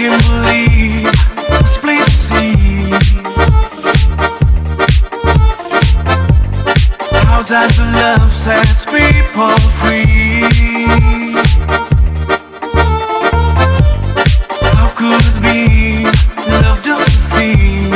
can't believe it's plain to see. How does the love sets people free? How could it be love just a thing?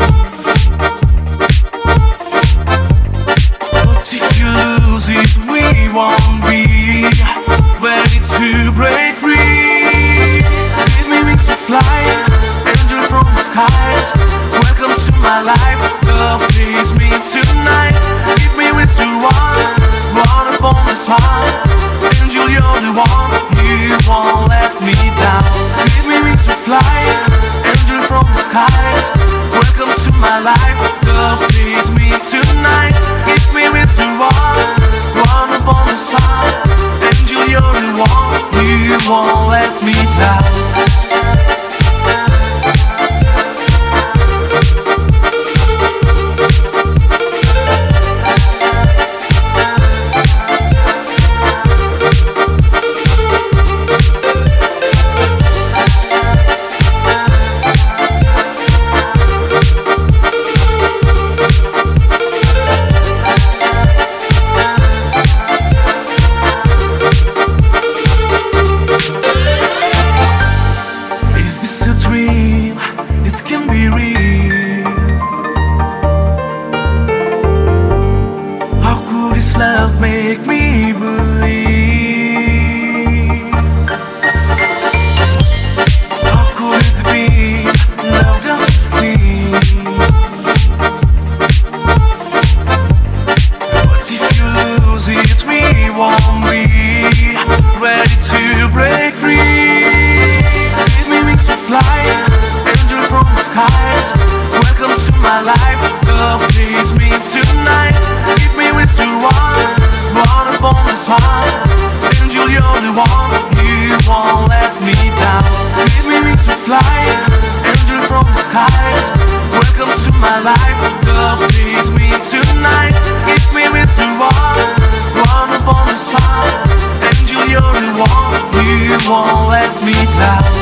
But if you lose it, we won't be ready to break free. Give me wings to fly, angel from the skies. Welcome to my life, love takes me tonight. Give me wings to run upon the sun. Angel, you're the one, you won't let me down. Give me wings to fly, angel from the skies. Welcome to my life, love takes me tonight. Give me wings to run upon the sun. Angel, you're the one, you won't let me down. It can be real. How could this love make me believe? How could it be love just a thing? But if you lose it, we won't be ready to break free. Give me wings to fly, from the skies. Welcome to my life, love takes me tonight. Give me wings to run upon the sun. Angel, you're the one, you won't let me down. Give me wings to fly, angel from the skies. Welcome to my life, love takes me tonight. Give me wings to run upon the sun. Angel, you're the one, you won't let me down.